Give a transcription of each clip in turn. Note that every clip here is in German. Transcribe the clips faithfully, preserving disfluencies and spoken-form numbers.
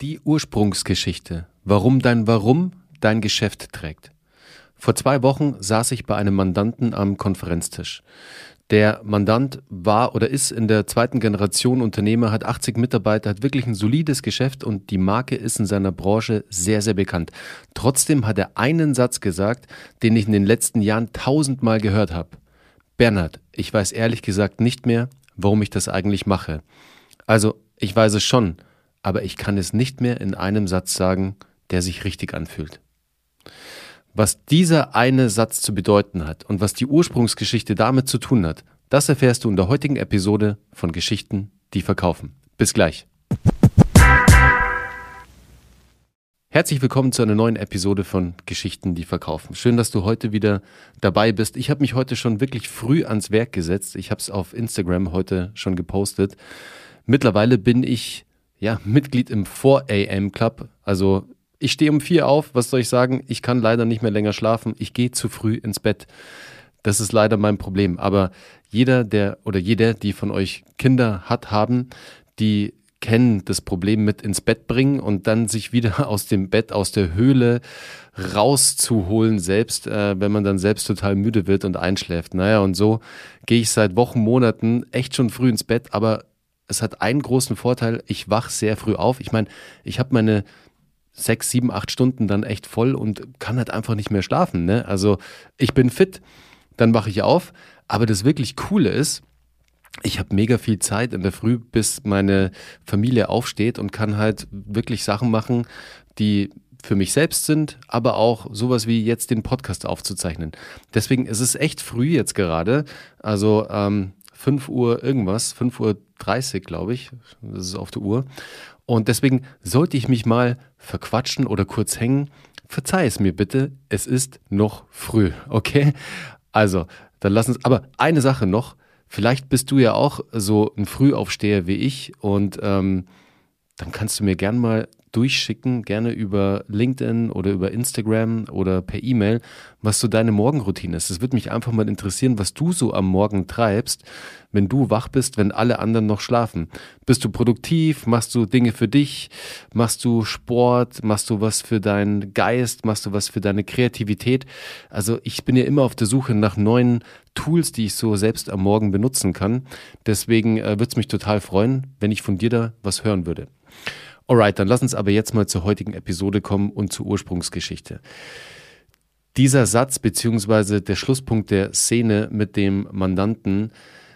Die Ursprungsgeschichte, warum dein Warum dein Geschäft trägt. Vor zwei Wochen saß ich bei einem Mandanten am Konferenztisch. Der Mandant war oder ist in der zweiten Generation Unternehmer, hat achtzig Mitarbeiter, hat wirklich ein solides Geschäft und die Marke ist in seiner Branche sehr, sehr bekannt. Trotzdem hat er einen Satz gesagt, den ich in den letzten Jahren tausendmal gehört habe. Bernhard, ich weiß ehrlich gesagt nicht mehr, warum ich das eigentlich mache. Also, ich weiß es schon, aber ich kann es nicht mehr in einem Satz sagen, der sich richtig anfühlt. Was dieser eine Satz zu bedeuten hat und was die Ursprungsgeschichte damit zu tun hat, das erfährst du in der heutigen Episode von Geschichten, die verkaufen. Bis gleich. Herzlich willkommen zu einer neuen Episode von Geschichten, die verkaufen. Schön, dass du heute wieder dabei bist. Ich habe mich heute schon wirklich früh ans Werk gesetzt. Ich habe es auf Instagram heute schon gepostet. Mittlerweile bin ich ja Mitglied im vier A M Club. Also ich stehe um vier auf. Was soll ich sagen? Ich kann leider nicht mehr länger schlafen. Ich gehe zu früh ins Bett. Das ist leider mein Problem. Aber jeder, der oder jeder, die von euch Kinder hat, haben, die kennen das Problem mit ins Bett bringen und dann sich wieder aus dem Bett, aus der Höhle rauszuholen selbst, äh, wenn man dann selbst total müde wird und einschläft. Naja, und so gehe ich seit Wochen, Monaten echt schon früh ins Bett, aber es hat einen großen Vorteil, ich wach sehr früh auf. Ich meine, ich habe meine sechs, sieben, acht Stunden dann echt voll und kann halt einfach nicht mehr schlafen. Ne? Also ich bin fit, dann wache ich auf, aber das wirklich Coole ist, ich habe mega viel Zeit in der Früh, bis meine Familie aufsteht und kann halt wirklich Sachen machen, die für mich selbst sind, aber auch sowas wie jetzt den Podcast aufzuzeichnen. Deswegen ist es echt früh jetzt gerade, also ähm, fünf Uhr irgendwas, fünf Uhr dreißig glaube ich, das ist auf der Uhr. Und deswegen sollte ich mich mal verquatschen oder kurz hängen, verzeih es mir bitte, es ist noch früh, okay? Also, dann lass uns, aber eine Sache noch, vielleicht bist du ja auch so ein Frühaufsteher wie ich und ähm, dann kannst du mir gern mal durchschicken, gerne über LinkedIn oder über Instagram oder per E-Mail, was so deine Morgenroutine ist. Es würde mich einfach mal interessieren, was du so am Morgen treibst, wenn du wach bist, wenn alle anderen noch schlafen. Bist du produktiv? Machst du Dinge für dich? Machst du Sport? Machst du was für deinen Geist? Machst du was für deine Kreativität? Also ich bin ja immer auf der Suche nach neuen Tools, die ich so selbst am Morgen benutzen kann. Deswegen äh, würde es mich total freuen, wenn ich von dir da was hören würde. Alright, dann lass uns aber jetzt mal zur heutigen Episode kommen und zur Ursprungsgeschichte. Dieser Satz beziehungsweise der Schlusspunkt der Szene mit dem Mandanten,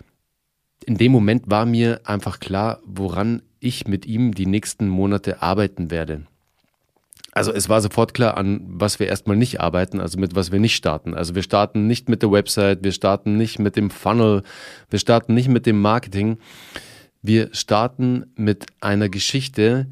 in dem Moment war mir einfach klar, woran ich mit ihm die nächsten Monate arbeiten werde. Also es war sofort klar, an was wir erstmal nicht arbeiten, also mit was wir nicht starten. Also wir starten nicht mit der Website, wir starten nicht mit dem Funnel, wir starten nicht mit dem Marketing. Wir starten mit einer Geschichte,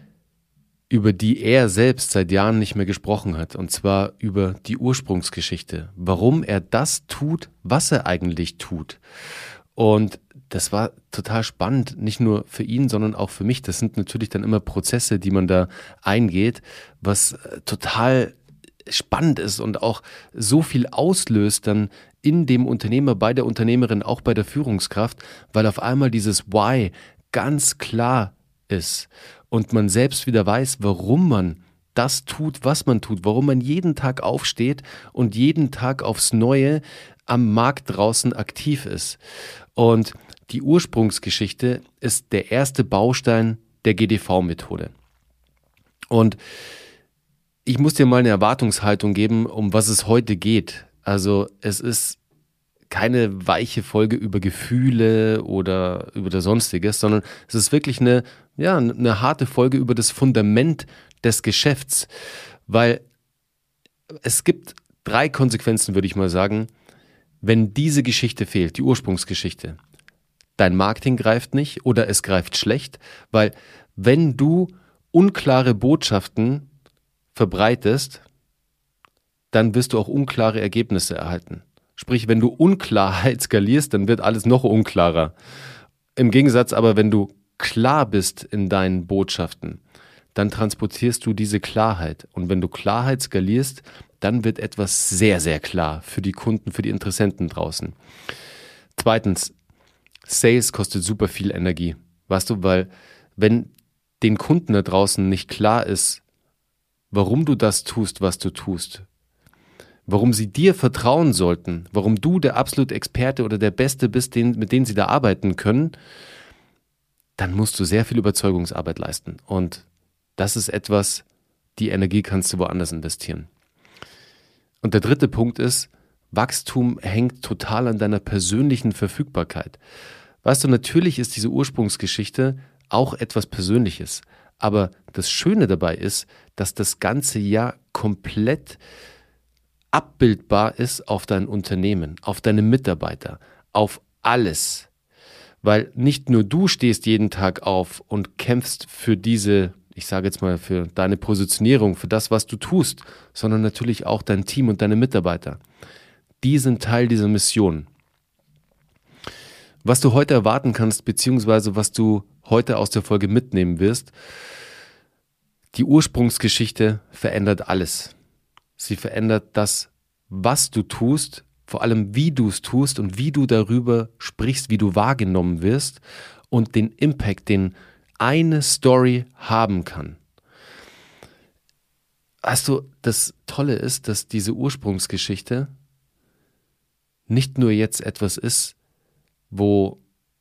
über die er selbst seit Jahren nicht mehr gesprochen hat. Und zwar über die Ursprungsgeschichte. Warum er das tut, was er eigentlich tut. Und das war total spannend, nicht nur für ihn, sondern auch für mich. Das sind natürlich dann immer Prozesse, die man da eingeht, was total spannend ist und auch so viel auslöst dann in dem Unternehmer, bei der Unternehmerin, auch bei der Führungskraft, weil auf einmal dieses Why ganz klar ist und man selbst wieder weiß, warum man das tut, was man tut, warum man jeden Tag aufsteht und jeden Tag aufs Neue am Markt draußen aktiv ist. Und die Ursprungsgeschichte ist der erste Baustein der G D V-Methode. Und ich muss dir mal eine Erwartungshaltung geben, um was es heute geht. Also es ist keine weiche Folge über Gefühle oder über das Sonstiges, sondern es ist wirklich eine, ja, eine harte Folge über das Fundament des Geschäfts. Weil es gibt drei Konsequenzen, würde ich mal sagen, wenn diese Geschichte fehlt, die Ursprungsgeschichte. Dein Marketing greift nicht oder es greift schlecht, weil wenn du unklare Botschaften verbreitest, dann wirst du auch unklare Ergebnisse erhalten. Sprich, wenn du Unklarheit skalierst, dann wird alles noch unklarer. Im Gegensatz aber, wenn du klar bist in deinen Botschaften, dann transportierst du diese Klarheit. Und wenn du Klarheit skalierst, dann wird etwas sehr, sehr klar für die Kunden, für die Interessenten draußen. Zweitens, Sales kostet super viel Energie. Weißt du, weil wenn den Kunden da draußen nicht klar ist, warum du das tust, was du tust, warum sie dir vertrauen sollten, warum du der absolute Experte oder der Beste bist, den, mit dem sie da arbeiten können, dann musst du sehr viel Überzeugungsarbeit leisten. Und das ist etwas, die Energie kannst du woanders investieren. Und der dritte Punkt ist, Wachstum hängt total an deiner persönlichen Verfügbarkeit. Weißt du, natürlich ist diese Ursprungsgeschichte auch etwas Persönliches. Aber das Schöne dabei ist, dass das Ganze ja komplett abbildbar ist auf dein Unternehmen, auf deine Mitarbeiter, auf alles. Weil nicht nur du stehst jeden Tag auf und kämpfst für diese, ich sage jetzt mal, für deine Positionierung, für das, was du tust, sondern natürlich auch dein Team und deine Mitarbeiter. Die sind Teil dieser Mission. Was du heute erwarten kannst, beziehungsweise was du heute aus der Folge mitnehmen wirst, die Ursprungsgeschichte verändert alles. Sie verändert das, was du tust, vor allem wie du es tust und wie du darüber sprichst, wie du wahrgenommen wirst und den Impact, den eine Story haben kann. Weißt du, das Tolle ist, dass diese Ursprungsgeschichte nicht nur jetzt etwas ist, wo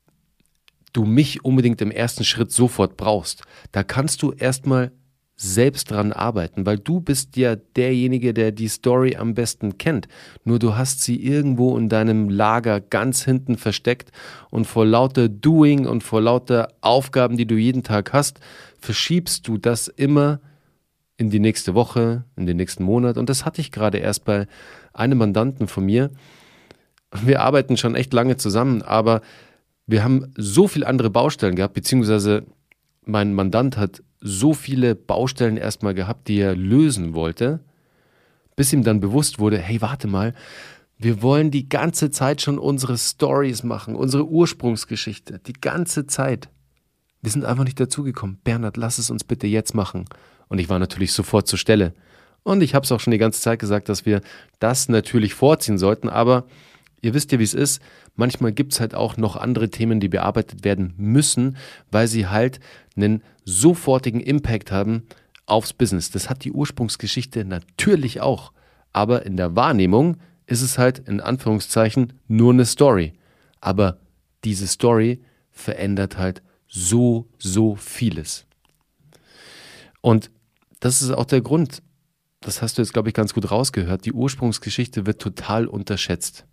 du mich unbedingt im ersten Schritt sofort brauchst. Da kannst du erstmal selbst dran arbeiten, weil du bist ja derjenige, der die Story am besten kennt. Nur du hast sie irgendwo in deinem Lager ganz hinten versteckt und vor lauter Doing und vor lauter Aufgaben, die du jeden Tag hast, verschiebst du das immer in die nächste Woche, in den nächsten Monat. Und das hatte ich gerade erst bei einem Mandanten von mir. Wir arbeiten schon echt lange zusammen, aber wir haben so viele andere Baustellen gehabt, beziehungsweise mein Mandant hat so viele Baustellen erstmal gehabt, die er lösen wollte, bis ihm dann bewusst wurde, hey, warte mal, wir wollen die ganze Zeit schon unsere Stories machen, unsere Ursprungsgeschichte, die ganze Zeit. Wir sind einfach nicht dazugekommen. Bernhard, lass es uns bitte jetzt machen. Und ich war natürlich sofort zur Stelle. Und ich habe es auch schon die ganze Zeit gesagt, dass wir das natürlich vorziehen sollten, aber ihr wisst ja, wie es ist. Manchmal gibt es halt auch noch andere Themen, die bearbeitet werden müssen, weil sie halt einen sofortigen Impact haben aufs Business. Das hat die Ursprungsgeschichte natürlich auch. Aber in der Wahrnehmung ist es halt in Anführungszeichen nur eine Story. Aber diese Story verändert halt so, so vieles. Und das ist auch der Grund, das hast du jetzt, glaube ich, ganz gut rausgehört, die Ursprungsgeschichte wird total unterschätzt.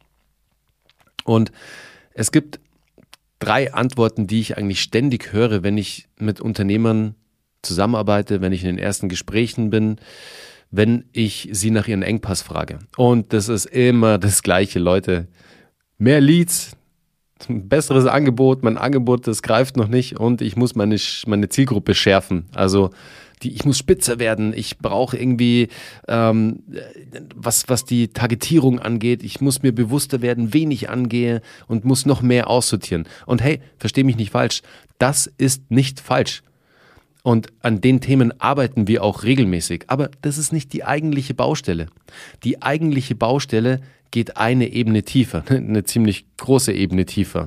Und es gibt drei Antworten, die ich eigentlich ständig höre, wenn ich mit Unternehmern zusammenarbeite, wenn ich in den ersten Gesprächen bin, wenn ich sie nach ihren Engpass frage. Und das ist immer das Gleiche, Leute. Mehr Leads, ein besseres Angebot, mein Angebot, das greift noch nicht und ich muss meine, meine Zielgruppe schärfen. Also die, ich muss spitzer werden, ich brauche irgendwie, ähm, was, was die Targetierung angeht, ich muss mir bewusster werden, wen ich angehe und muss noch mehr aussortieren. Und hey, versteh mich nicht falsch, das ist nicht falsch. Und an den Themen arbeiten wir auch regelmäßig. Aber das ist nicht die eigentliche Baustelle. Die eigentliche Baustelle geht eine Ebene tiefer, eine ziemlich große Ebene tiefer.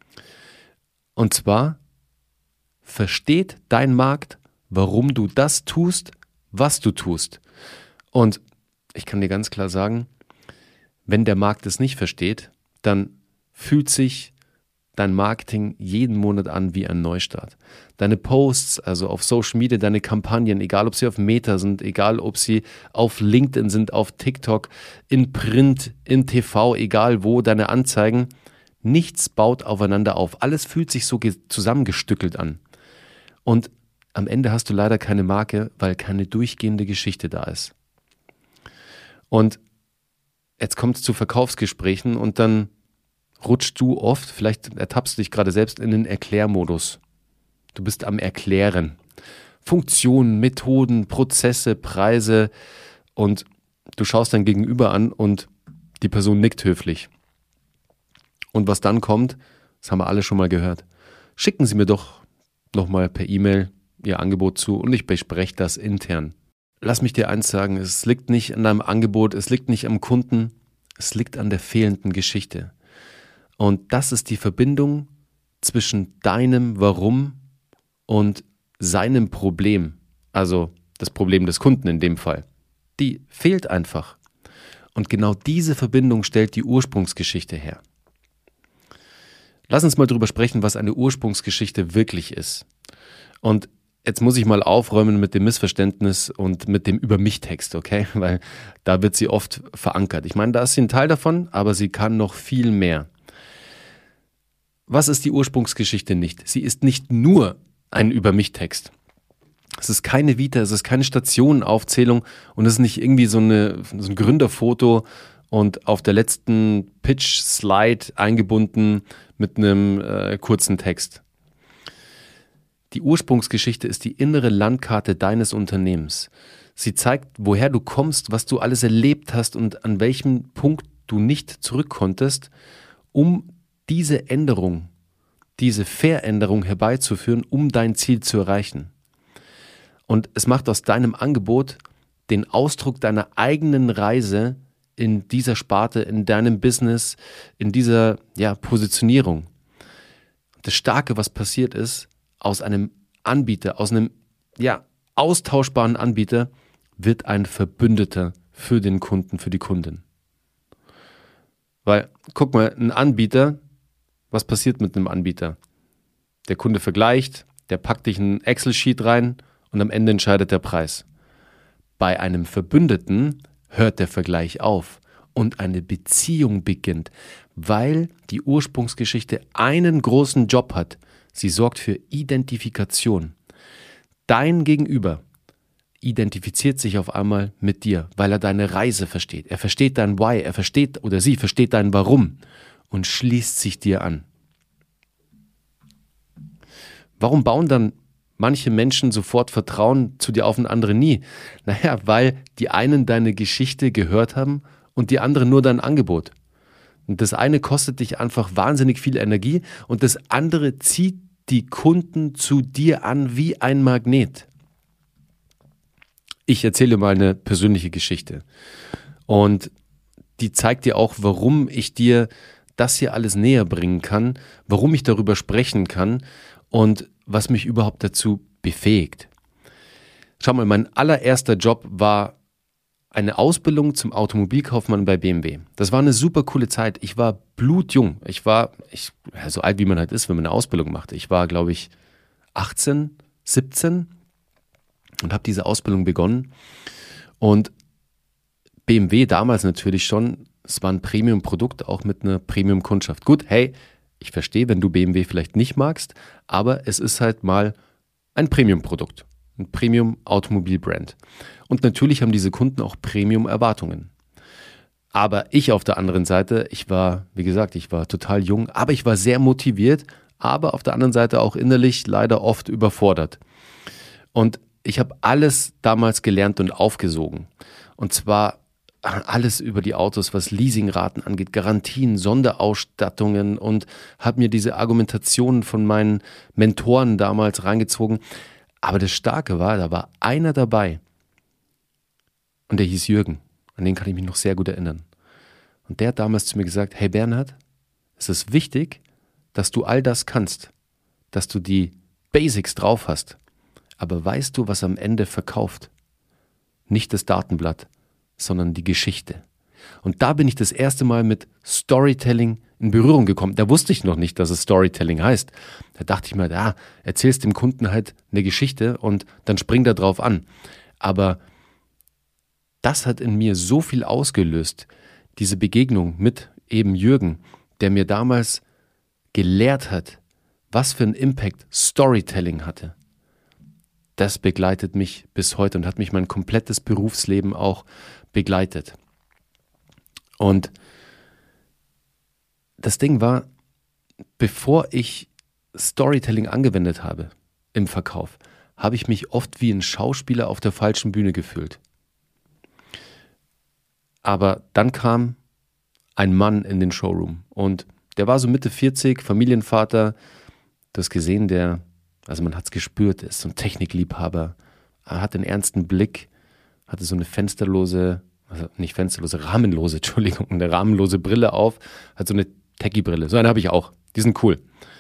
Und zwar, versteht dein Markt, warum du das tust, was du tust. Und ich kann dir ganz klar sagen, wenn der Markt es nicht versteht, dann fühlt sich dein Marketing jeden Monat an wie ein Neustart. Deine Posts, also auf Social Media, deine Kampagnen, egal ob sie auf Meta sind, egal ob sie auf LinkedIn sind, auf TikTok, in Print, in T V, egal wo, deine Anzeigen, nichts baut aufeinander auf. Alles fühlt sich so zusammengestückelt an. Und am Ende hast du leider keine Marke, weil keine durchgehende Geschichte da ist. Und jetzt kommt es zu Verkaufsgesprächen und dann rutschst du oft, vielleicht ertappst du dich gerade selbst in den Erklärmodus. Du bist am Erklären. Funktionen, Methoden, Prozesse, Preise und du schaust dein Gegenüber an und die Person nickt höflich. Und was dann kommt, das haben wir alle schon mal gehört. Schicken Sie mir doch nochmal per E-Mail Ihr Angebot zu und ich bespreche das intern. Lass mich dir eins sagen, es liegt nicht an deinem Angebot, es liegt nicht am Kunden, es liegt an der fehlenden Geschichte. Und das ist die Verbindung zwischen deinem Warum und seinem Problem, also das Problem des Kunden in dem Fall, die fehlt einfach. Und genau diese Verbindung stellt die Ursprungsgeschichte her. Lass uns mal drüber sprechen, was eine Ursprungsgeschichte wirklich ist. Und jetzt muss ich mal aufräumen mit dem Missverständnis und mit dem Über-mich-Text, okay? Weil da wird sie oft verankert. Ich meine, da ist sie ein Teil davon, aber sie kann noch viel mehr. Was ist die Ursprungsgeschichte nicht? Sie ist nicht nur ein Über-mich-Text. Es ist keine Vita, es ist keine Stationenaufzählung und es ist nicht irgendwie so, eine, so ein Gründerfoto und auf der letzten Pitch-Slide eingebunden mit einem äh, kurzen Text. Die Ursprungsgeschichte ist die innere Landkarte deines Unternehmens. Sie zeigt, woher du kommst, was du alles erlebt hast und an welchem Punkt du nicht zurück konntest, um diese Änderung, diese Veränderung herbeizuführen, um dein Ziel zu erreichen. Und es macht aus deinem Angebot den Ausdruck deiner eigenen Reise in dieser Sparte, in deinem Business, in dieser ja, Positionierung. Das Starke, was passiert ist, aus einem Anbieter, aus einem ja, austauschbaren Anbieter, wird ein Verbündeter für den Kunden, für die Kundin. Weil, guck mal, ein Anbieter, was passiert mit einem Anbieter? Der Kunde vergleicht, der packt dich in ein Excel-Sheet rein und am Ende entscheidet der Preis. Bei einem Verbündeten hört der Vergleich auf und eine Beziehung beginnt, weil die Ursprungsgeschichte einen großen Job hat. Sie sorgt für Identifikation. Dein Gegenüber identifiziert sich auf einmal mit dir, weil er deine Reise versteht. Er versteht dein Why, er versteht oder sie versteht dein Warum und schließt sich dir an. Warum bauen dann manche Menschen sofort Vertrauen zu dir auf und andere nie? Naja, weil die einen deine Geschichte gehört haben und die anderen nur dein Angebot. Und das eine kostet dich einfach wahnsinnig viel Energie und das andere zieht die Kunden zu dir an wie ein Magnet. Ich erzähle mal eine persönliche Geschichte und die zeigt dir auch, warum ich dir das hier alles näher bringen kann, warum ich darüber sprechen kann und was mich überhaupt dazu befähigt. Schau mal, mein allererster Job war eine Ausbildung zum Automobilkaufmann bei B M W. Das war eine super coole Zeit. Ich war blutjung. Ich war ich, ja, so alt, wie man halt ist, wenn man eine Ausbildung macht. Ich war, glaube ich, achtzehn, siebzehn und habe diese Ausbildung begonnen. Und B M W damals natürlich schon, es war ein Premium-Produkt, auch mit einer Premium-Kundschaft. Gut, hey, ich verstehe, wenn du B M W vielleicht nicht magst, aber es ist halt mal ein Premium-Produkt, ein Premium-Automobil-Brand. Und natürlich haben diese Kunden auch Premium-Erwartungen. Aber ich auf der anderen Seite, ich war, wie gesagt, ich war total jung, aber ich war sehr motiviert, aber auf der anderen Seite auch innerlich leider oft überfordert. Und ich habe alles damals gelernt und aufgesogen. Und zwar alles über die Autos, was Leasingraten angeht, Garantien, Sonderausstattungen und habe mir diese Argumentationen von meinen Mentoren damals reingezogen. Aber das Starke war, da war einer dabei und der hieß Jürgen. An den kann ich mich noch sehr gut erinnern. Und der hat damals zu mir gesagt, hey Bernhard, es ist wichtig, dass du all das kannst, dass du die Basics drauf hast. Aber weißt du, was am Ende verkauft? Nicht das Datenblatt, sondern die Geschichte. Und da bin ich das erste Mal mit Storytelling in Berührung gekommen. Da wusste ich noch nicht, dass es Storytelling heißt. Da dachte ich mir, ja, erzählst dem Kunden halt eine Geschichte und dann springt er drauf an. Aber das hat in mir so viel ausgelöst, diese Begegnung mit eben Jürgen, der mir damals gelehrt hat, was für einen Impact Storytelling hatte. Das begleitet mich bis heute und hat mich mein komplettes Berufsleben auch begleitet. Und das Ding war, bevor ich Storytelling angewendet habe im Verkauf, habe ich mich oft wie ein Schauspieler auf der falschen Bühne gefühlt. Aber dann kam ein Mann in den Showroom und der war so Mitte vierzig, Familienvater, du hast gesehen, der, also man hat es gespürt, ist so ein Technikliebhaber, er hat einen ernsten Blick, hatte so eine fensterlose, also nicht fensterlose, rahmenlose, Entschuldigung, eine rahmenlose Brille auf, hat so eine Techie-Brille, so eine habe ich auch, die sind cool.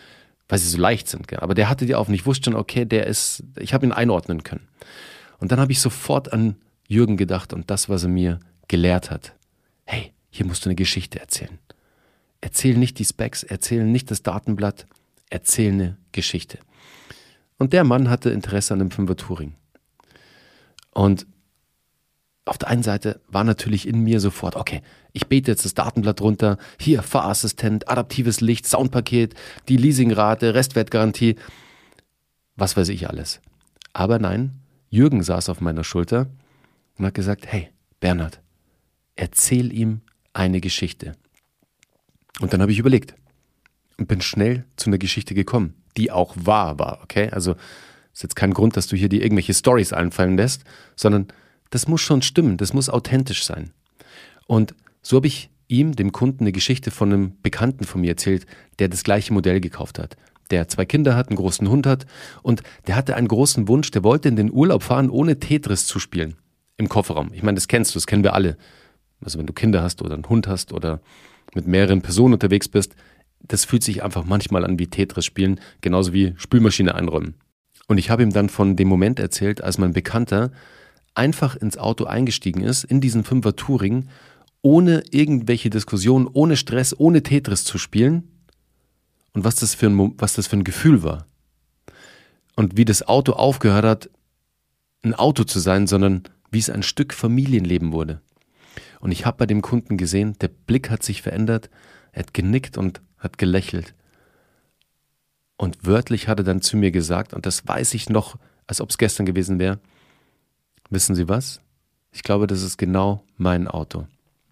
weil sie so leicht sind. Gell? Aber der hatte die auf und ich wusste schon, okay, der ist, ich habe ihn einordnen können. Und dann habe ich sofort an Jürgen gedacht und das, was er mir gelehrt hat. Hey, hier musst du eine Geschichte erzählen. Erzähl nicht die Specs, erzähl nicht das Datenblatt, erzähl eine Geschichte. Und der Mann hatte Interesse an einem Fünfer Touring. Und auf der einen Seite war natürlich in mir sofort, okay, ich bete jetzt das Datenblatt runter, hier Fahrassistent, adaptives Licht, Soundpaket, die Leasingrate, Restwertgarantie, was weiß ich alles. Aber nein, Jürgen saß auf meiner Schulter und hat gesagt, hey Bernhard, erzähl ihm eine Geschichte. Und dann habe ich überlegt und bin schnell zu einer Geschichte gekommen, die auch wahr war, okay? Also ist jetzt kein Grund, dass du hier dir irgendwelche Storys einfallen lässt, sondern das muss schon stimmen, das muss authentisch sein. Und so habe ich ihm, dem Kunden, eine Geschichte von einem Bekannten von mir erzählt, der das gleiche Modell gekauft hat. Der zwei Kinder hat, einen großen Hund hat und der hatte einen großen Wunsch, der wollte in den Urlaub fahren, ohne Tetris zu spielen im Kofferraum. Ich meine, das kennst du, das kennen wir alle. Also wenn du Kinder hast oder einen Hund hast oder mit mehreren Personen unterwegs bist, das fühlt sich einfach manchmal an wie Tetris spielen, genauso wie Spülmaschine einräumen. Und ich habe ihm dann von dem Moment erzählt, als mein Bekannter einfach ins Auto eingestiegen ist, in diesen Fünfer Touring, ohne irgendwelche Diskussionen, ohne Stress, ohne Tetris zu spielen und was das für ein, was das für ein Gefühl war. Und wie das Auto aufgehört hat, ein Auto zu sein, sondern wie es ein Stück Familienleben wurde. Und ich habe bei dem Kunden gesehen, der Blick hat sich verändert, er hat genickt und hat gelächelt. Und wörtlich hat er dann zu mir gesagt, und das weiß ich noch, als ob es gestern gewesen wäre, wissen Sie was? Ich glaube, das ist genau mein Auto.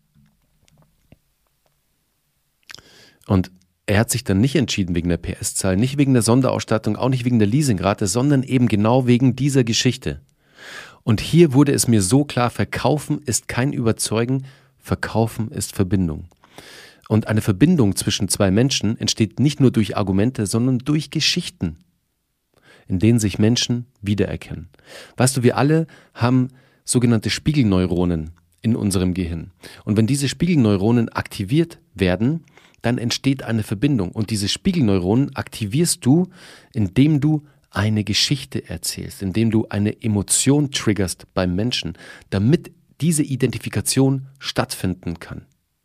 Und er hat sich dann nicht entschieden wegen der P S-Zahl, nicht wegen der Sonderausstattung, auch nicht wegen der Leasingrate, sondern eben genau wegen dieser Geschichte. Und hier wurde es mir so klar, Verkaufen ist kein Überzeugen, Verkaufen ist Verbindung. Und eine Verbindung zwischen zwei Menschen entsteht nicht nur durch Argumente, sondern durch Geschichten, in denen sich Menschen wiedererkennen. Weißt du, wir alle haben sogenannte Spiegelneuronen in unserem Gehirn. Und wenn diese Spiegelneuronen aktiviert werden, dann entsteht eine Verbindung. Und diese Spiegelneuronen aktivierst du, indem du eine Geschichte erzählst, indem du eine Emotion triggerst beim Menschen, damit diese Identifikation stattfinden kann.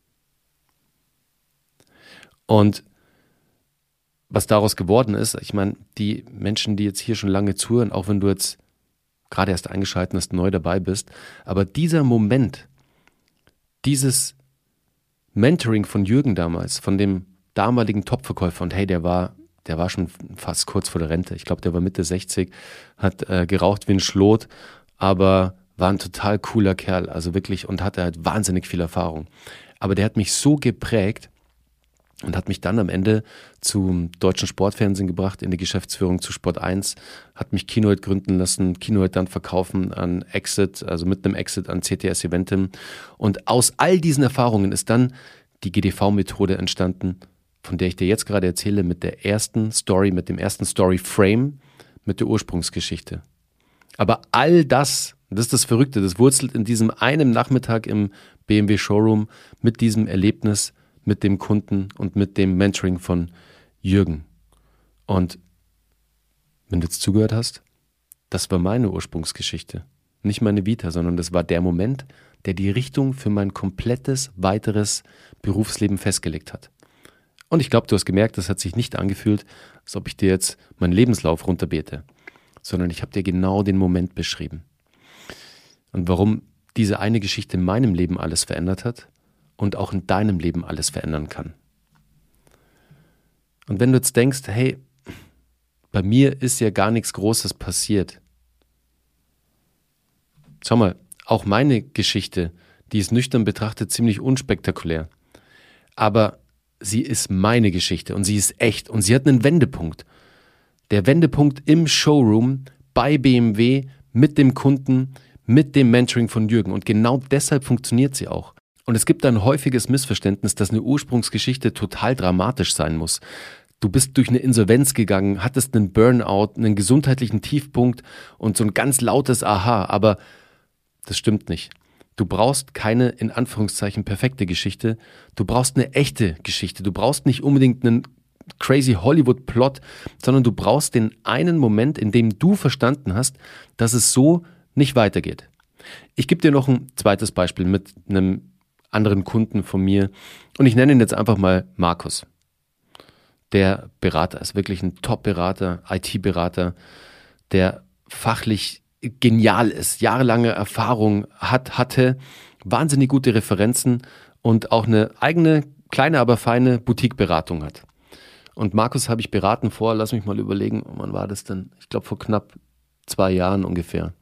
Und was daraus geworden ist, ich meine, die Menschen, die jetzt hier schon lange zuhören, auch wenn du jetzt gerade erst eingeschaltet hast, neu dabei bist, aber dieser Moment, dieses Mentoring von Jürgen damals, von dem damaligen Topverkäufer, und hey, der war, der war schon fast kurz vor der Rente, ich glaube, der war Mitte sechzig, hat äh, geraucht wie ein Schlot, aber war ein total cooler Kerl, also wirklich, und hatte halt wahnsinnig viel Erfahrung. Aber der hat mich so geprägt, und hat mich dann am Ende zum deutschen Sportfernsehen gebracht, in die Geschäftsführung zu Sport eins, hat mich Kinohit gründen lassen, Kinohit dann verkaufen an Exit, also mit einem Exit an C T S Eventim. Und aus all diesen Erfahrungen ist dann die G D V-Methode entstanden, von der ich dir jetzt gerade erzähle, mit der ersten Story, mit dem ersten Story-Frame, mit der Ursprungsgeschichte. Aber all das, das ist das Verrückte, das wurzelt in diesem einen Nachmittag im B M W-Showroom mit diesem Erlebnis, mit dem Kunden und mit dem Mentoring von Jürgen. Und wenn du jetzt zugehört hast, das war meine Ursprungsgeschichte. Nicht meine Vita, sondern das war der Moment, der die Richtung für mein komplettes weiteres Berufsleben festgelegt hat. Und ich glaube, du hast gemerkt, das hat sich nicht angefühlt, als ob ich dir jetzt meinen Lebenslauf runterbete, sondern ich habe dir genau den Moment beschrieben. Und warum diese eine Geschichte in meinem Leben alles verändert hat, und auch in deinem Leben alles verändern kann. Und wenn du jetzt denkst, hey, bei mir ist ja gar nichts Großes passiert. Schau mal, auch meine Geschichte, die ist nüchtern betrachtet ziemlich unspektakulär. Aber sie ist meine Geschichte und sie ist echt und sie hat einen Wendepunkt. Der Wendepunkt im Showroom bei B M W mit dem Kunden, mit dem Mentoring von Jürgen. Und genau deshalb funktioniert sie auch. Und es gibt ein häufiges Missverständnis, dass eine Ursprungsgeschichte total dramatisch sein muss. Du bist durch eine Insolvenz gegangen, hattest einen Burnout, einen gesundheitlichen Tiefpunkt und so ein ganz lautes Aha, aber das stimmt nicht. Du brauchst keine, in Anführungszeichen, perfekte Geschichte, du brauchst eine echte Geschichte. Du brauchst nicht unbedingt einen crazy Hollywood-Plot, sondern du brauchst den einen Moment, in dem du verstanden hast, dass es so nicht weitergeht. Ich gebe dir noch ein zweites Beispiel mit einem anderen Kunden von mir und ich nenne ihn jetzt einfach mal Markus. Der Berater ist wirklich ein Top-Berater, I T-Berater, der fachlich genial ist, jahrelange Erfahrung hat, hatte, wahnsinnig gute Referenzen und auch eine eigene, kleine, aber feine Boutique-Beratung hat. Und Markus habe ich beraten vor, lass mich mal überlegen, wann war das denn? Ich glaube vor knapp zwei Jahren ungefähr.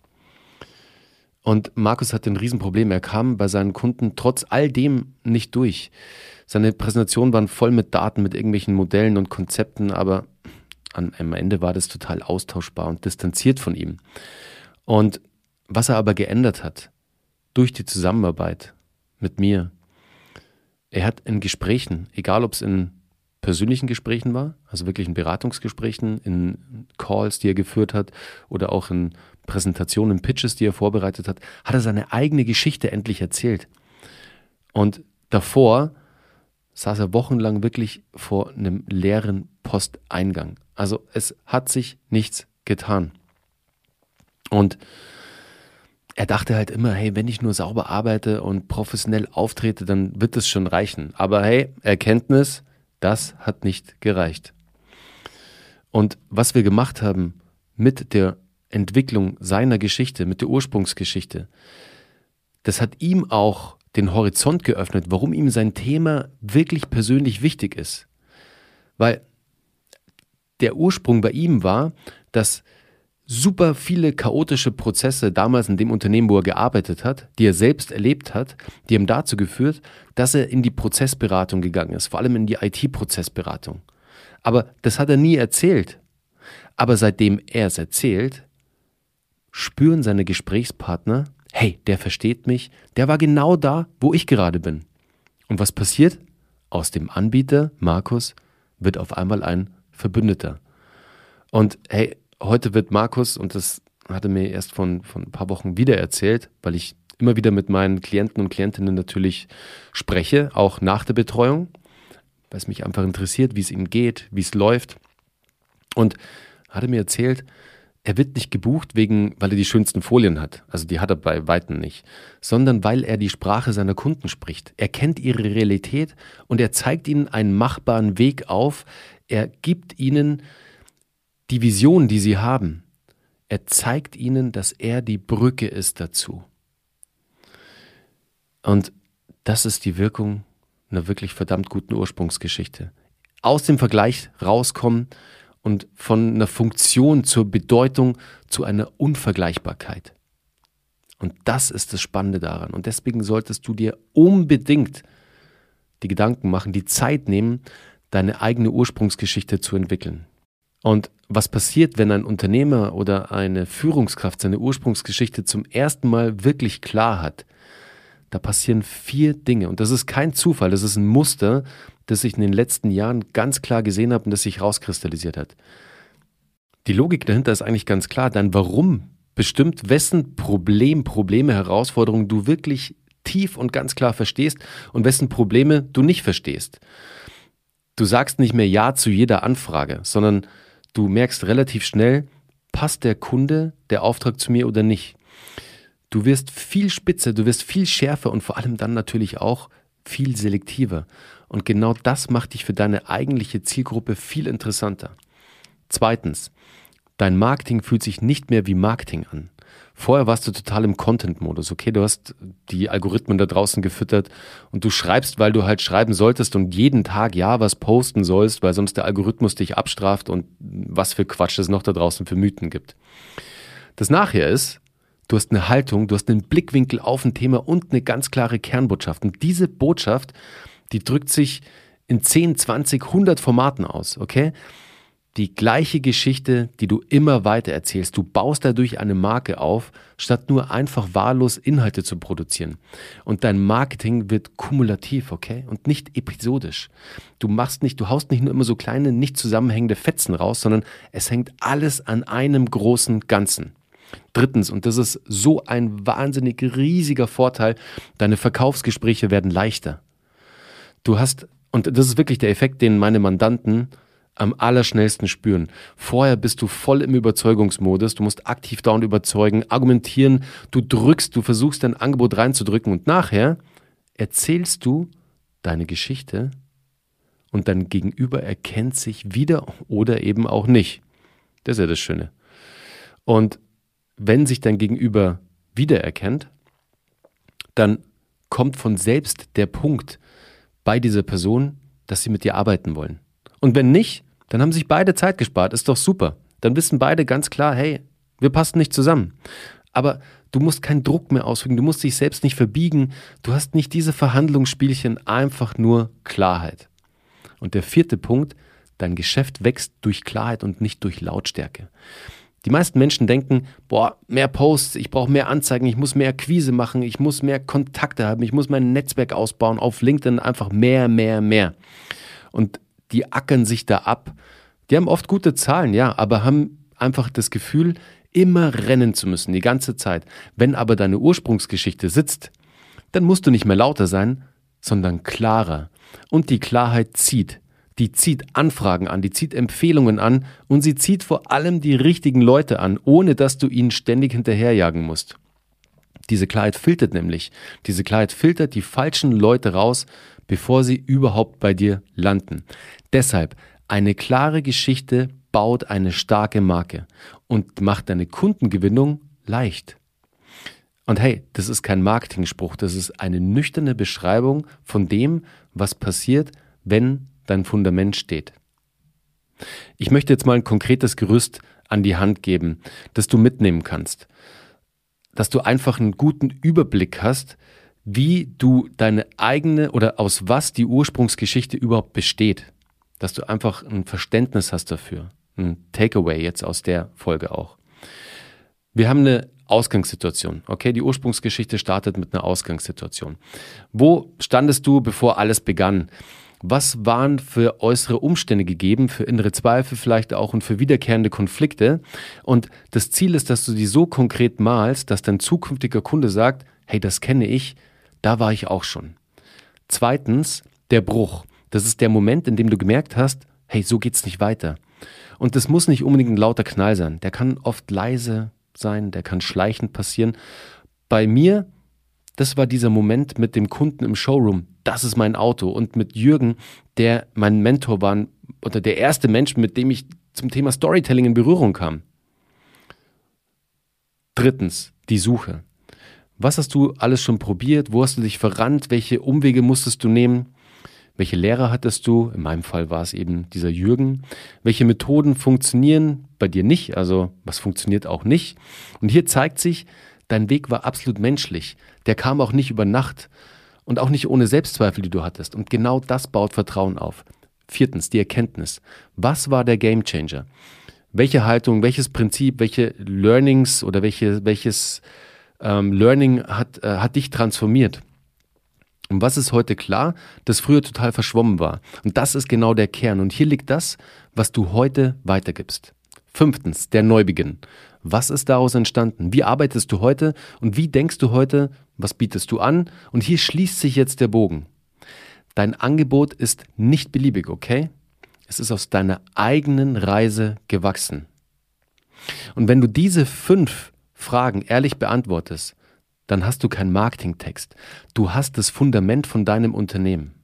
Und Markus hatte ein Riesenproblem. Er kam bei seinen Kunden trotz all dem nicht durch. Seine Präsentationen waren voll mit Daten, mit irgendwelchen Modellen und Konzepten, aber am Ende war das total austauschbar und distanziert von ihm. Und was er aber geändert hat, durch die Zusammenarbeit mit mir, er hat in Gesprächen, egal ob es in persönlichen Gesprächen war, also wirklich in Beratungsgesprächen, in Calls, die er geführt hat oder auch in Präsentationen, in Pitches, die er vorbereitet hat, hat er seine eigene Geschichte endlich erzählt. Und davor saß er wochenlang wirklich vor einem leeren Posteingang. Also es hat sich nichts getan. Und er dachte halt immer, hey, wenn ich nur sauber arbeite und professionell auftrete, dann wird es schon reichen. Aber hey, Erkenntnis, das hat nicht gereicht. Und was wir gemacht haben mit der Entwicklung seiner Geschichte, mit der Ursprungsgeschichte, das hat ihm auch den Horizont geöffnet, warum ihm sein Thema wirklich persönlich wichtig ist. Weil der Ursprung bei ihm war, dass super viele chaotische Prozesse damals in dem Unternehmen, wo er gearbeitet hat, die er selbst erlebt hat, die haben dazu geführt, dass er in die Prozessberatung gegangen ist, vor allem in die I T-Prozessberatung. Aber das hat er nie erzählt. Aber seitdem er es erzählt, spüren seine Gesprächspartner, hey, der versteht mich, der war genau da, wo ich gerade bin. Und was passiert? Aus dem Anbieter, Markus, wird auf einmal ein Verbündeter. Und hey, heute wird Markus, und das hat er mir erst von, von ein paar Wochen wieder erzählt, weil ich immer wieder mit meinen Klienten und Klientinnen natürlich spreche, auch nach der Betreuung, weil es mich einfach interessiert, wie es ihm geht, wie es läuft. Und hat er mir erzählt, er wird nicht gebucht, wegen, weil er die schönsten Folien hat. Also die hat er bei Weitem nicht. Sondern weil er die Sprache seiner Kunden spricht. Er kennt ihre Realität und er zeigt ihnen einen machbaren Weg auf. Er gibt ihnen die Vision, die sie haben. Er zeigt ihnen, dass er die Brücke ist dazu. Und das ist die Wirkung einer wirklich verdammt guten Ursprungsgeschichte. Aus dem Vergleich rauskommen und von einer Funktion zur Bedeutung zu einer Unvergleichbarkeit. Und das ist das Spannende daran. Und deswegen solltest du dir unbedingt die Gedanken machen, die Zeit nehmen, deine eigene Ursprungsgeschichte zu entwickeln. Und was passiert, wenn ein Unternehmer oder eine Führungskraft seine Ursprungsgeschichte zum ersten Mal wirklich klar hat? Da passieren vier Dinge. Und das ist kein Zufall, das ist ein Muster, das ich in den letzten Jahren ganz klar gesehen habe und das sich rauskristallisiert hat. Die Logik dahinter ist eigentlich ganz klar. Dein Warum bestimmt, wessen Problem, Probleme, Herausforderungen du wirklich tief und ganz klar verstehst und wessen Probleme du nicht verstehst. Du sagst nicht mehr Ja zu jeder Anfrage, sondern du merkst relativ schnell, passt der Kunde, der Auftrag zu mir oder nicht. Du wirst viel spitzer, du wirst viel schärfer und vor allem dann natürlich auch viel selektiver. Und genau das macht dich für deine eigentliche Zielgruppe viel interessanter. Zweitens, dein Marketing fühlt sich nicht mehr wie Marketing an. Vorher warst du total im Content-Modus, okay? Du hast die Algorithmen da draußen gefüttert und du schreibst, weil du halt schreiben solltest und jeden Tag ja was posten sollst, weil sonst der Algorithmus dich abstraft und was für Quatsch es noch da draußen für Mythen gibt. Das Nachher ist, du hast eine Haltung, du hast einen Blickwinkel auf ein Thema und eine ganz klare Kernbotschaft. Und diese Botschaft, die drückt sich in zehn, zwanzig, hundert Formaten aus, okay? Die gleiche Geschichte, die du immer weiter erzählst. Du baust dadurch eine Marke auf, statt nur einfach wahllos Inhalte zu produzieren. Und dein Marketing wird kumulativ, okay? Und nicht episodisch. Du machst nicht, du haust nicht nur immer so kleine, nicht zusammenhängende Fetzen raus, sondern es hängt alles an einem großen Ganzen. Drittens, und das ist so ein wahnsinnig riesiger Vorteil, deine Verkaufsgespräche werden leichter. Du hast, und das ist wirklich der Effekt, den meine Mandanten am allerschnellsten spüren. Vorher bist du voll im Überzeugungsmodus, du musst aktiv dauernd überzeugen, argumentieren, du drückst, du versuchst dein Angebot reinzudrücken und nachher erzählst du deine Geschichte und dein Gegenüber erkennt sich wieder oder eben auch nicht. Das ist ja das Schöne. Und wenn sich dein Gegenüber wiedererkennt, dann kommt von selbst der Punkt bei dieser Person, dass sie mit dir arbeiten wollen. Und wenn nicht, dann haben sich beide Zeit gespart. Ist doch super. Dann wissen beide ganz klar, hey, wir passen nicht zusammen. Aber du musst keinen Druck mehr ausüben, du musst dich selbst nicht verbiegen. Du hast nicht diese Verhandlungsspielchen, einfach nur Klarheit. Und der vierte Punkt, dein Geschäft wächst durch Klarheit und nicht durch Lautstärke. Die meisten Menschen denken, boah, mehr Posts, ich brauche mehr Anzeigen, ich muss mehr Akquise machen, ich muss mehr Kontakte haben, ich muss mein Netzwerk ausbauen, auf LinkedIn einfach mehr, mehr, mehr. Und die ackern sich da ab. Die haben oft gute Zahlen, ja, aber haben einfach das Gefühl, immer rennen zu müssen, die ganze Zeit. Wenn aber deine Ursprungsgeschichte sitzt, dann musst du nicht mehr lauter sein, sondern klarer. Und die Klarheit zieht. Die zieht Anfragen an, die zieht Empfehlungen an und sie zieht vor allem die richtigen Leute an, ohne dass du ihnen ständig hinterherjagen musst. Diese Klarheit filtert nämlich. Diese Klarheit filtert die falschen Leute raus, bevor sie überhaupt bei dir landen. Deshalb, eine klare Geschichte baut eine starke Marke und macht deine Kundengewinnung leicht. Und hey, das ist kein Marketingspruch, das ist eine nüchterne Beschreibung von dem, was passiert, wenn dein Fundament steht. Ich möchte jetzt mal ein konkretes Gerüst an die Hand geben, das du mitnehmen kannst. Dass du einfach einen guten Überblick hast, wie du deine eigene oder aus was die Ursprungsgeschichte überhaupt besteht. Dass du einfach ein Verständnis hast dafür. Ein Takeaway jetzt aus der Folge auch. Wir haben eine Ausgangssituation. Okay, die Ursprungsgeschichte startet mit einer Ausgangssituation. Wo standest du, bevor alles begann? Was waren für äußere Umstände gegeben, für innere Zweifel vielleicht auch und für wiederkehrende Konflikte? Und das Ziel ist, dass du die so konkret malst, dass dein zukünftiger Kunde sagt, hey, das kenne ich, da war ich auch schon. Zweitens, der Bruch. Das ist der Moment, in dem du gemerkt hast, hey, so geht's nicht weiter. Und das muss nicht unbedingt ein lauter Knall sein. Der kann oft leise sein, der kann schleichend passieren. Bei mir, das war dieser Moment mit dem Kunden im Showroom. Das ist mein Auto. Und mit Jürgen, der mein Mentor war oder der erste Mensch, mit dem ich zum Thema Storytelling in Berührung kam. Drittens, die Suche. Was hast du alles schon probiert? Wo hast du dich verrannt? Welche Umwege musstest du nehmen? Welche Lehrer hattest du? In meinem Fall war es eben dieser Jürgen. Welche Methoden funktionieren bei dir nicht? Also was funktioniert auch nicht? Und hier zeigt sich, dein Weg war absolut menschlich. Der kam auch nicht über Nacht und auch nicht ohne Selbstzweifel, die du hattest. Und genau das baut Vertrauen auf. Viertens, die Erkenntnis. Was war der Gamechanger? Welche Haltung, welches Prinzip, welche Learnings oder welche, welches ähm, Learning hat, äh, hat dich transformiert? Und was ist heute klar, das früher total verschwommen war? Und das ist genau der Kern. Und hier liegt das, was du heute weitergibst. Fünftens, der Neubeginn. Was ist daraus entstanden? Wie arbeitest du heute und wie denkst du heute? Was bietest du an? Und hier schließt sich jetzt der Bogen. Dein Angebot ist nicht beliebig, okay? Es ist aus deiner eigenen Reise gewachsen. Und wenn du diese fünf Fragen ehrlich beantwortest, dann hast du keinen Marketingtext. Du hast das Fundament von deinem Unternehmen.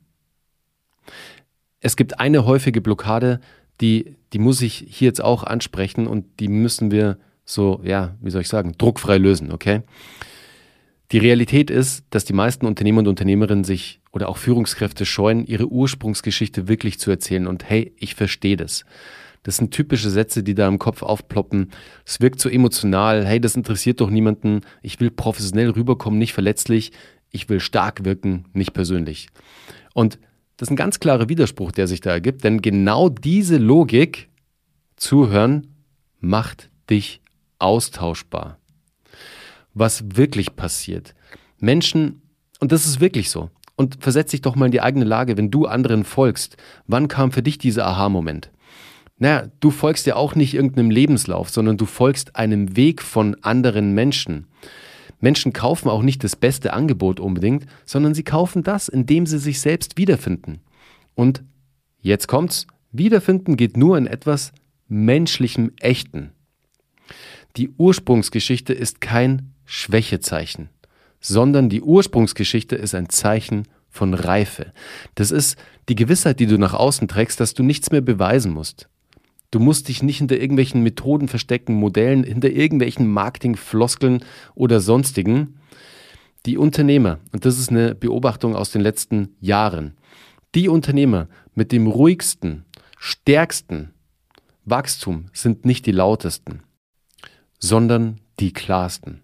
Es gibt eine häufige Blockade, die, die muss ich hier jetzt auch ansprechen und die müssen wir so, ja, wie soll ich sagen, druckfrei lösen, okay? Die Realität ist, dass die meisten Unternehmer und Unternehmerinnen sich oder auch Führungskräfte scheuen, ihre Ursprungsgeschichte wirklich zu erzählen. Und hey, ich verstehe das. Das sind typische Sätze, die da im Kopf aufploppen. Es wirkt so emotional. Hey, das interessiert doch niemanden. Ich will professionell rüberkommen, nicht verletzlich. Ich will stark wirken, nicht persönlich. Und das ist ein ganz klarer Widerspruch, der sich da ergibt. Denn genau diese Logik, zuhören, macht dich austauschbar. Was wirklich passiert. Menschen, und das ist wirklich so, und versetz dich doch mal in die eigene Lage, wenn du anderen folgst. Wann kam für dich dieser Aha-Moment? Naja, du folgst ja auch nicht irgendeinem Lebenslauf, sondern du folgst einem Weg von anderen Menschen. Menschen kaufen auch nicht das beste Angebot unbedingt, sondern sie kaufen das, indem sie sich selbst wiederfinden. Und jetzt kommt's, Wiederfinden geht nur in etwas Menschlichem, Echten. Die Ursprungsgeschichte ist kein Schwächezeichen, sondern die Ursprungsgeschichte ist ein Zeichen von Reife. Das ist die Gewissheit, die du nach außen trägst, dass du nichts mehr beweisen musst. Du musst dich nicht hinter irgendwelchen Methoden verstecken, Modellen, hinter irgendwelchen Marketingfloskeln oder sonstigen. Die Unternehmer, und das ist eine Beobachtung aus den letzten Jahren, die Unternehmer mit dem ruhigsten, stärksten Wachstum sind nicht die lautesten, sondern die klarsten.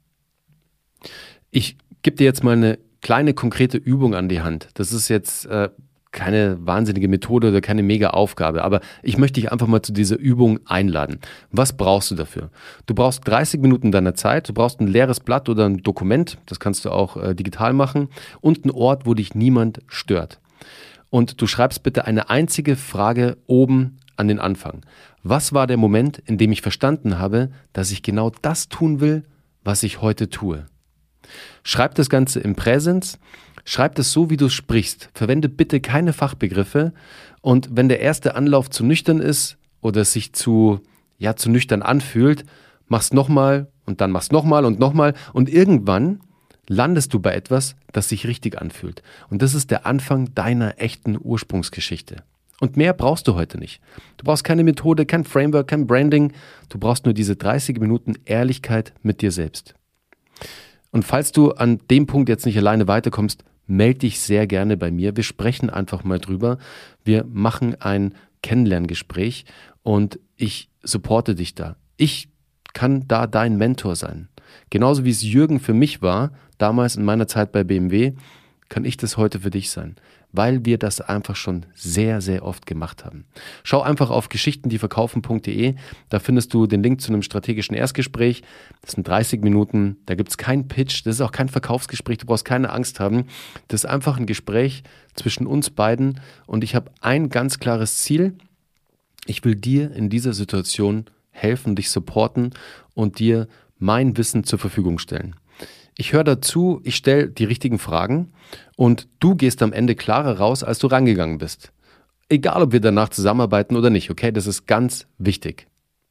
Ich gebe dir jetzt mal eine kleine konkrete Übung an die Hand. Das ist jetzt äh, keine wahnsinnige Methode oder keine mega Aufgabe, aber ich möchte dich einfach mal zu dieser Übung einladen. Was brauchst du dafür? Du brauchst dreißig Minuten deiner Zeit, du brauchst ein leeres Blatt oder ein Dokument, das kannst du auch äh, digital machen, und einen Ort, wo dich niemand stört. Und du schreibst bitte eine einzige Frage oben an den Anfang. Was war der Moment, in dem ich verstanden habe, dass ich genau das tun will, was ich heute tue? Schreib das Ganze im Präsens, schreib das so, wie du es sprichst. Verwende bitte keine Fachbegriffe, und wenn der erste Anlauf zu nüchtern ist oder es sich zu, ja, zu nüchtern anfühlt, mach's nochmal und dann mach's nochmal und nochmal, und irgendwann landest du bei etwas, das sich richtig anfühlt. Und das ist der Anfang deiner echten Ursprungsgeschichte. Und mehr brauchst du heute nicht. Du brauchst keine Methode, kein Framework, kein Branding. Du brauchst nur diese dreißig Minuten Ehrlichkeit mit dir selbst. Und falls du an dem Punkt jetzt nicht alleine weiterkommst, melde dich sehr gerne bei mir. Wir sprechen einfach mal drüber. Wir machen ein Kennenlerngespräch und ich supporte dich da. Ich kann da dein Mentor sein. Genauso wie es Jürgen für mich war, damals in meiner Zeit bei B M W, kann ich das heute für dich sein, weil wir das einfach schon sehr, sehr oft gemacht haben. Schau einfach auf geschichten die verkaufen punkt de, da findest du den Link zu einem strategischen Erstgespräch. Das sind dreißig Minuten, da gibt es keinen Pitch, das ist auch kein Verkaufsgespräch, du brauchst keine Angst haben. Das ist einfach ein Gespräch zwischen uns beiden, und ich habe ein ganz klares Ziel. Ich will dir in dieser Situation helfen, dich supporten und dir mein Wissen zur Verfügung stellen. Ich höre dazu, ich stelle die richtigen Fragen und du gehst am Ende klarer raus, als du rangegangen bist. Egal, ob wir danach zusammenarbeiten oder nicht, okay? Das ist ganz wichtig.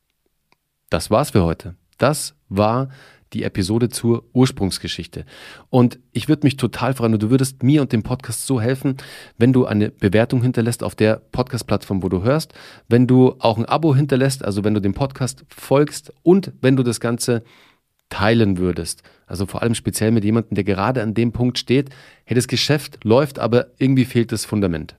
Das war's für heute. Das war die Episode zur Ursprungsgeschichte. Und ich würde mich total freuen, und du würdest mir und dem Podcast so helfen, wenn du eine Bewertung hinterlässt auf der Podcast-Plattform, wo du hörst, wenn du auch ein Abo hinterlässt, also wenn du dem Podcast folgst, und wenn du das Ganze teilen würdest. Also vor allem speziell mit jemandem, der gerade an dem Punkt steht, hey, das Geschäft läuft, aber irgendwie fehlt das Fundament.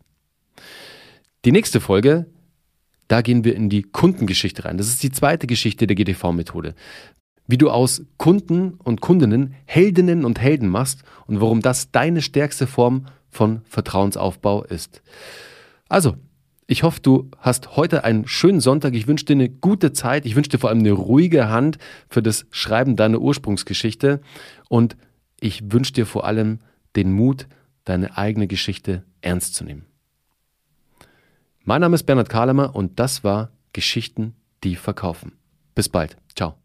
Die nächste Folge, da gehen wir in die Kundengeschichte rein. Das ist die zweite Geschichte der G T V-Methode. Wie du aus Kunden und Kundinnen Heldinnen und Helden machst und warum das deine stärkste Form von Vertrauensaufbau ist. Also, ich hoffe, du hast heute einen schönen Sonntag. Ich wünsche dir eine gute Zeit. Ich wünsche dir vor allem eine ruhige Hand für das Schreiben deiner Ursprungsgeschichte. Und ich wünsche dir vor allem den Mut, deine eigene Geschichte ernst zu nehmen. Mein Name ist Bernhard Kahlemer und das war Geschichten, die verkaufen. Bis bald. Ciao.